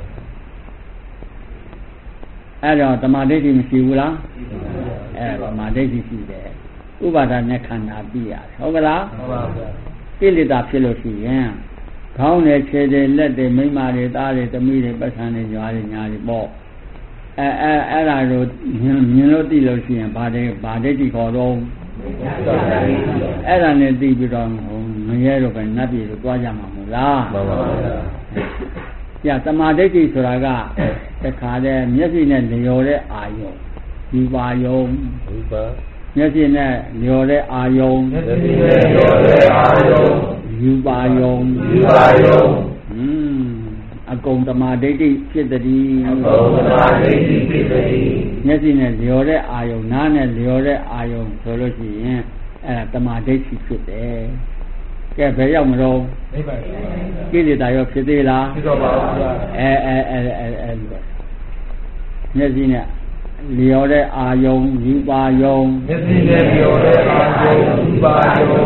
အဲ့တော့တမာဒိဋ္ဌိမရှိဘူးလားအဲ့တော့တမာဒိဋ္ဌိရှိတယ်ဥပါဒံနဲ့ခန္ဓာသိရတယ်ဟုတ်ကလားမှန်ပါဗျာကိလေသာဖြစ်လို့ရှိရင်ခေါင်းနဲ့ခြေတွေလက်တွေမိမတွေသားတွေသမီးတွေပတ်ဆံတွေညာတွေညာတွေပေါ့အဲ့ဒါတို့မြင်လို့သိလို့ရှိရင်ဗာဒိဋ္ဌိခေါ်တော့အဲ့ဒါနဲ့သိပြီးတော့ငရဲတော့ပဲနတ်ပြည်ကိုတွားကြမှာမဟုတ်လားမှန်ပါဗျာတမာဒိဋ္ဌိဆိုတာကတခါတည်းမျက်စိနဲ့လျော်တဲ့အာယုံဒီပါယုံဒီပါမျက်စိနဲ့လျော်တဲ့အာယုံမျက်စိနဲ့လျော်တဲ့အာယုံယူပါယုံအကုန်တမာဒိဋ္ဌိဖြစ်တည်းအကုန်တမာဒိဋ္ဌိဖြစ်တည်းမျက်စိနဲ့လျော်တဲ့အာယုံနားနဲ့လျော်တဲ့အာယုံဆိုလို့ရှိရင်အဲ့ဒါတမာဒိဋ္ဌိဖြစ်တယ်ကဲဘယ်ရောက်မလို့နိဗ္ဗာန်ကိလေသာရောဖြစ်သေးလားဖြစ်တော့ပါဘူးဗျာမျက်စိနဲ့လျော်တဲ့အာယုံယူပါယုံမျက်စိနဲ့လျော်တဲ့အာယုံယူပါယုံ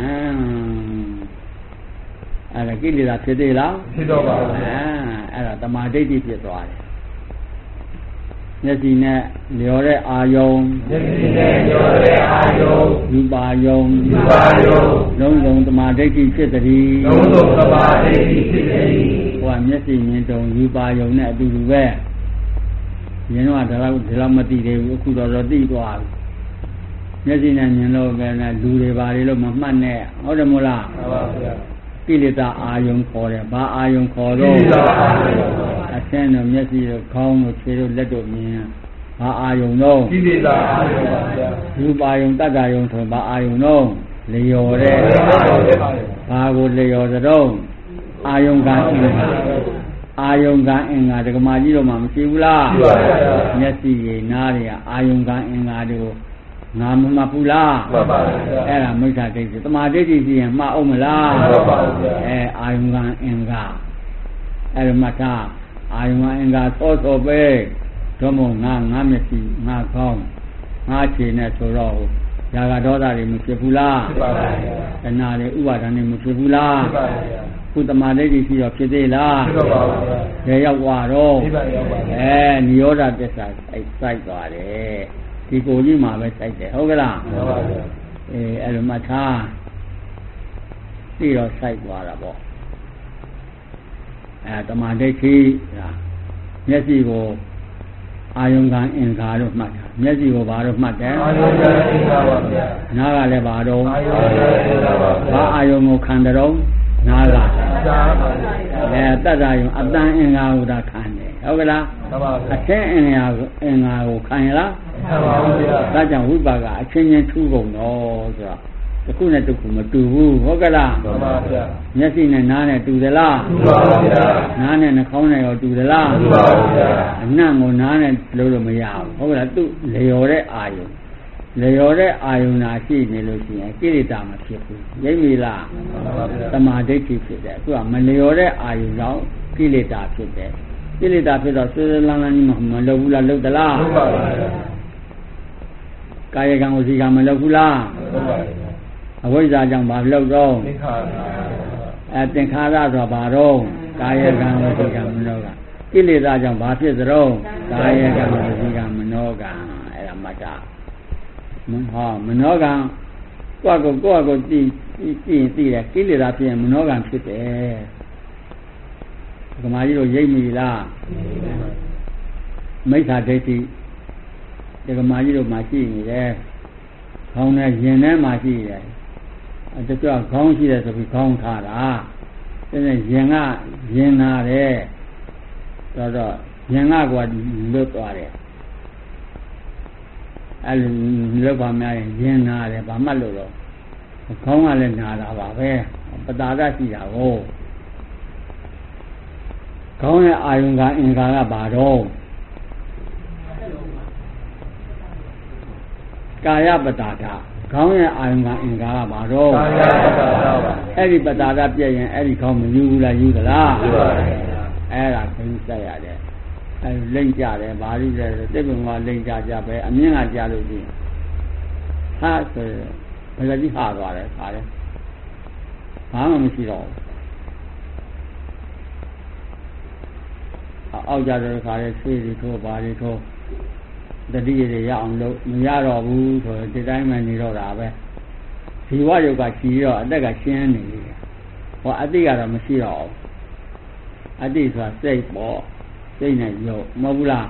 အဲ့ဒါကိလေသာဖြစ်သေးလားဖြစ်တော့ပါဘူးအဲ့ဒါတမာဒိဋ္ဌိဖြစ်သွားတယ်မျက်စိနဲ့လျော်တဲ့အာယုံမျက်စိနဲ့လျော်တဲ့အာယုံယူပါယုံလုံးစုံတမာဒိဋ္ဌိဖြစ်သည်လုံးစုံတမာဒိဋ္ဌိဖြစ်သည်ဟိုကမျက်စိမြင်တုံယူပါယုံနဲ့အတူတူပဲမြင်တော့ဒါလောက်မသိသေးဘူးအခုတော့သိသွားပြီမျက်စိနဲ့မြင်လို့ပဲလူတွေပါလေလို့မမှတ်နဲ့ဟုတ်တယ်မို့လားမှန်ပါဗျာကိလေသာအာယုံခေါ်တယ်ဘာအာယုံခေါ်တော့အဆင်းတို့မျက်စိတို့ခေါင်းတို့ခြေတို့လက်တို့မြင်ဘာအာယုံတော့ကိလေသာအာယုံပါဗျာယူပါယုံတတ္တယုံဆိုဘာအာယုံတော့လျော်တဲ့ဘာကိုလျော်တော့အာယုံကအင်္ဂါအာယုံကအင်္ဂါဒကမာကြီးတို့မှမရှိဘူးလားရှိပါဗျာမျက်စိရည်နားတွေကအာယုံကအင်္ဂါတွေကိုငါမမှတ်ဘူးလားမှတ်ပါဗျာအဲ့ဒါမိစ္ဆာဒိဋ္ဌိတမာဒိဋ္ဌိရှိရင်မှတ်အောင်မလားမှတ်ပါဗျာအာယုံကအင်္ဂါအဲ့ဒါမှတ်ထားအာယုံကအင်္ဂါသောပဲတော့မငါမျက်စိငါခေါင်းငါခြေနဲ့ဆိုတော့ຢာကဒေါသတွေမဖြစ်ဘူးလားဖြစ်ပါဗျာတဏှာတွေဥပါဒဏ်တွေမဖြစ်ဘူးလားဖြစ်ပါဗျာကုသမာဒိဋ္ဌိရှိတော့ဖြစ်သေးလားဖြစ်တော့ပါဘူးဗျာဘယ်ရောက်သွားတော့နိဗ္ဗာန်ရောက်ပါနိရောဓသစ္စာစိုက်သွားတယ်ဒီကိုကြီးမှာပဲစိုက်တယ်ဟုတ်ကလားမှန်ပါဗျာအဲ့လိုမှထားပြီးတော့စိုက်သွားတာပေါ့တမာဒိဋ္ဌိမျက်စိကိုအာယုံကအင်္ဂါတို့မှတ်တာမျက်စိကိုဘာလို့မှတ်တယ်အာယုံကအင်္ဂါပါဗျာနားကလည်းဘာတော့အာယုံကအင်္ဂါပါဗျာဘာအာယုံကိုခံတယ်နားကတတ္တယုံအတန်အင်္ဂါကိုဒါခံတယ်ဟုတ်ကလားမှန်ပါဗျာအချင်းအင်္ဂါကိုခံရလားမှန်ပါဗျာဒါကြောင့်ဝိပါကအချင်းချင်းထူးကုန်တော့ဆိုတော့တစ်ခုနဲ့တစ်ခုမတူဘူးဟုတ်ကလားမှန်ပါဗျာမျက်စိနဲ့နားနဲ့တူသလားတူပါဗျာနားနဲ့နှာခေါင်းနဲ့ရောတူသလားတူပါဗျာအနံ့ကိုနားနဲ့လို့မရဘူးဟုတ်ကလားသူ့လျော်တဲ့အာယုံလျော်တဲ့အာယုံနာရှိနေလို့ရှိရင်ကိလေသာမဖြစ်ဘူးရိပ်ပြီလားတမာဒိဋ္ဌိဖြစ်တယ်အခုကမလျော်တဲ့အာယုံတော့ကိလေသာဖြစ်တယ်ကိလေသာဖြစ်တော့ဆွေးဆွေးလန်းလန်းကြီးမလုပ်ဘူးလားလုပ်သလားလုပ်ပါပါကာယကံဝစီကံမလုပ်ဘူးလားလုပ်ပါပါအဝိဇ္ဇာကြောင့်ဘာလုပ်တော့သင်္ခါရဆိုတာဘာတော့ကာယကံဝစီကံမနောကကိလေသာကြောင့်ဘာဖြစ်သလဲကာယကံဝစီကံမနောကအဲ့ဒါမှတ်တာမနောကံကိုယ့်ကိုသိရင်သိတယ်ကိလေသာဖြစ်ရင်မနောကံဖြစ်တယ်ဓမ္မကြီးတို့ရိပ်မိလားမိစ္ဆာဒိဋ္ဌိဓမ္မကြီးတို့မှာရှိနေတယ်ခေါင်းနဲ့ရင်ထဲမှာရှိတယ်တချို့ခေါင်းရှိတယ်ဆိုပြီးခေါင်းထားတာတဲ့ရင်ကရင်နာတယ်တတော့ဉာဏ်ကကွာလွတ်သွားတယ်အဲ့လိုလွတ်ပါများရင်ဉာဏ်နာတယ်ဘာမှလို့တော့ခေါင်းကလည်းနာတာပါပဲပတာရရှိတာကိုခေါင်းရဲ့အာယုံကအင်္ဂါကဘာတော့ကာယပတာဒခေါင်းရဲ့အာယုံကအင်္ဂါကဘာတော့ကာယပတာဒပါအဲ့ဒီပတာဒပြည့်ရင်အဲ့ဒီခေါင်းမယူဘူးလားယူသလားယူပါဘူးအဲ့ဒါခင်းဆက်ရတယ်အဲ့လိမ့်ကြတယ်ဘာလို့လဲတိပ္ပံကလိမ့်ကြပဲအမြင့်ကကြလို့ရှိရင်ဟာဆိုဘယ်လိုကြီးဟာသွားတယ်ခါတယ်ဘာမှမရှိတော့အောက်ကြတဲ့ခါလဲဆေးတွေထိုးဘာတွေထိုးတတိယတွေရအောင်လုပ်မရတော့ဘူးဆိုတော့ဒီတိုင်းမှနေတော့တာပဲဇီဝယုတ်ကရှိတော့အသက်ကရှင်းနေတယ်ဟောအတိကတော့မရှိတော့ဘူးအတိဆိုတာစိတ်ပေါ့စိတ်နဲ့ယုတ်မဟုတ်ဘူးလား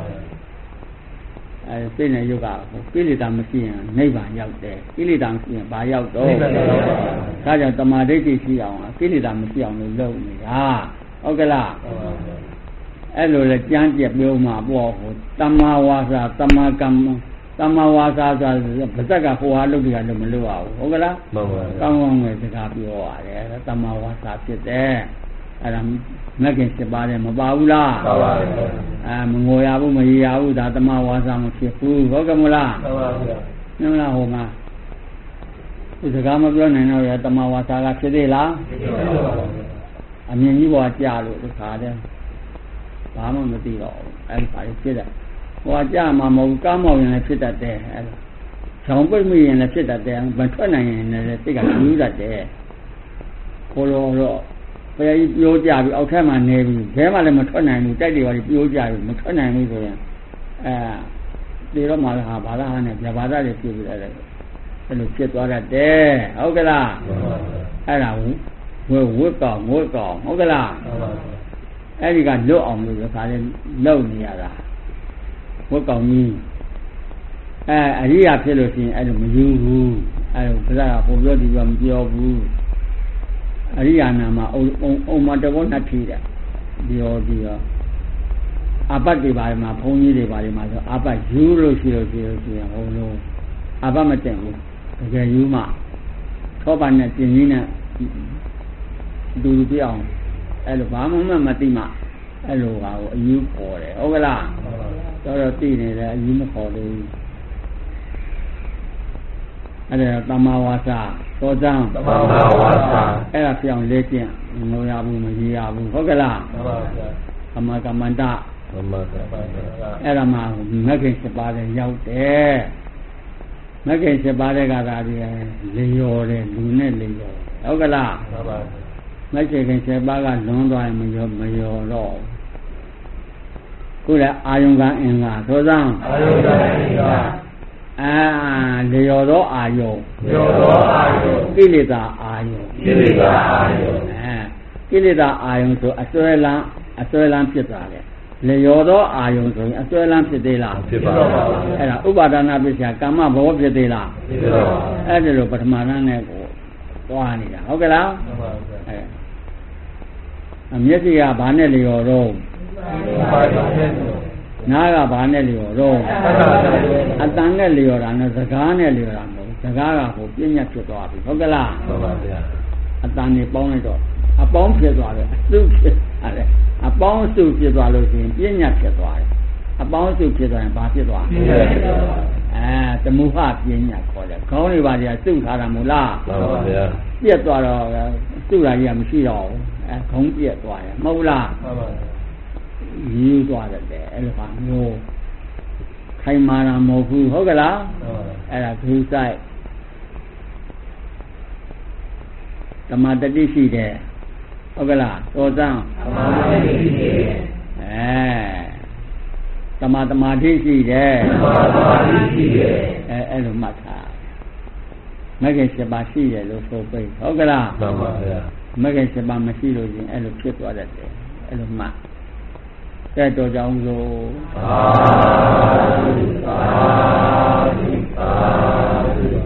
စိတ်နဲ့ယုတ်ကကိလေသာမရှိရင်နိဗ္ဗာန်ရောက်တယ်ကိလေသာမရှိရင်ဘာရောက်တော့ဒါကြောင့်တမာဒိဋ္ဌိရှိအောင်ကိလေသာမရှိအောင်လို့လုပ်နေတာဟုတ်ကလားအဲ့လိုလဲကြမ်းကြက်ပြောမှာပေါ့ဟိုတမ္မာဝါစာတမ္မာကမ္မတမ္မာဝါစာဆိုဗဇက်ကဟိုဟာလုပ်တယ်လို့မလုပ်ရဘူးဟုတ်ကလားမှန်ပါဗျာကောင်းကောင်းပဲစကားပြောရတယ်တမ္မာဝါစာဖြစ်တယ်အဲ့ဒါမဂ္ဂင်7ပါးနဲ့မပါဘူးလားပါပါဗျာမငိုရဘူးမရေရဘူးဒါတမ္မာဝါစာမဖြစ်ဘူးဟုတ်ကဲ့မလားမှန်ပါဗျာနမလားဟိုမှာဒီစကားမပြောနိုင်တော့ရတမ္မာဝါစာကဖြစ်သေးလားဖြစ်ပါပါဗျာအမြင်ကြီးပေါ်ကြာလို့ဒီခါတည်းဘာမှမသိတော့ဘူးအဲ့ဒီခါလေးဖြစ်တယ်ဟိုကကြာမှာမဟုတ်ကားမောင်ရင်လည်းဖြစ်တတ်တယ်အဲ့ဒါချောင်းပိတ်မိရင်လည်းဖြစ်တတ်တယ်မထွက်နိုင်ရင်လည်းစိတ်ကယူတတ်တယ်ကိုလိုတော့ဘယ်ကြီးပြောကြပြီအောက်ထက်မှာနေပြီဘဲမှလည်းမထွက်နိုင်ဘူးတိုက်တွေပါပြောကြပြီမထွက်နိုင်ဘူးဆိုရင်ဒီတော့မှလည်းဟာဘာသာဟာနဲ့ဗျာဘာသာတွေဖြစ်ပြီးတယ်အဲ့လိုဖြစ်သွားတတ်တယ်ဟုတ်ကလားအဲ့ဒါဝတ်ကောင်ဟုတ်ကလားအဲ့ဒီကလွတ်အောင်လို့ခါလေးလုပ်နေရတာဝတ်ကောင်ကြီးအရိယာဖြစ်လို့ရှိရင်အဲ့လိုမယူဘူးအဲ့လိုဘုရားကဟိုပြောဒီပြောမပြောဘူးအရိယာနာမှာအုံမတဘောနဲ့ထိတယ်ဒီရောအပတ်တွေပါမှာဘုန်းကြီးတွေပါမှာဆိုအပတ်ယူလို့ရှိရင်ဟိုလိုအပတ်မတင်ဘူးတကယ်ယူမှသောပါနဲ့ပြင်ကြီးနဲ့တူပြအောင်အဲ့လိုဘာမှမသိမှအဲ့လိုဟာကိုအယူခေါ်တယ်ဟုတ်ကလားတော့သိနေတယ်အယူမခေါ်လို့အဲ့ဒါတမ္မာဝါစာသောဇံတမ္မာဝါစာအဲ့ဒါပြောင်းလဲကျင့်ငိုရဘူးမရေရဘူးဟုတ်ကလားမှန်ပါဗျာကမ္မကမ္မန္တမှန်ပါဗျာအဲ့ဒါမှမဂ္ဂင်7ပါးလည်းရောက်တယ်မဂ္ဂင်7ပါးတဲ့ကသာဒီလေရော်တယ်လူနဲ့လေရော်ဟုတ်ကလားမှန်ပါမဂ္ဂင်7ပါးကလွန်သွားရင်မရောတော့ခုလည်းအာယုံကအင်္ဂါသောဇံအာယုံကအင်္ဂါလျော်သောအာယုံကိလေသာအာယုံကိလေသာအာယုံဆိုအစွဲလန်းဖြစ်သွားတယ်လျော်သောအာယုံဆိုရင်အစွဲလန်းဖြစ်သေးလားဖြစ်ပါဘူးအဲ့ဒါဥပါဒနာပစ္စယကာမဘောဖြစ်သေးလားဖြစ်ပါဘူးအဲ့ဒါလိုပထမနာနဲ့ကိုသွားနေတာဟုတ်ကလားမှန်ပါဗျာမျက်စိကဘာနဲ့လျော်တော့နားကဘာနဲ့လျော်တော့အတန်နဲ့လျော်တာနဲ့စကားနဲ့လျော်တာမဟုတ်စကားကဟိုပြည့်ညတ်ဖြစ်သွားပြီဟုတ်ကလားမှန်ပါဗျာအတန်နဲ့ပေါင်းလိုက်တော့အပေါင်းဖြစ်သွားတယ်အစုဖြစ်တယ်အပေါင်းစုဖြစ်သွားလို့ရှိရင်ပြည့်ညတ်ဖြစ်သွားတယ်အပေါင်းစုဖြစ်သွားရင်ဘာဖြစ်သွားသမုဟပြည့်ညတ်ခေါ်တယ်ခေါင်းတွေပါကြီးစုထားတာမို့လားမှန်ပါဗျာပြက်သွားတော့စုတာကြီးကမရှိတော့ဘူးခေါင်းပြက်သွားတယ်မဟုတ်လားမှန်ပါယူသွားတယ်အဲ့လိုပါမျိုးခိုင်မာတာမဟုတ်ဘူးဟုတ်ကလားအဲ့ဒါဂုစိုက်သမာတတိရှိတယ်ဟုတ်ကလားသောဇံသမာတတိရှိတယ်သမာတိရှိတယ်အဲ့လိုမှတ်ထားမဂ္ဂင်7ပါးရှိတယ်လို့ဆိုပိတ်ဟုတ်ကလားမှန်ပါဗျာမဂ္ဂင်7ပါးမရှိလို့ရှင်အဲ့လိုဖြစ်သွားတယ်အဲ့လိုမှတ်တဲ့တော်ကြောင့်လို့သာဓုသာဓုသာဓု